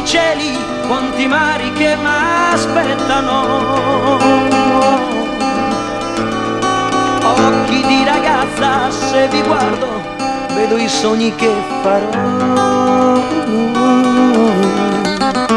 quanti cieli, quanti mari che m'aspettano. Occhi di ragazza, se vi guardo, vedo i sogni che farò.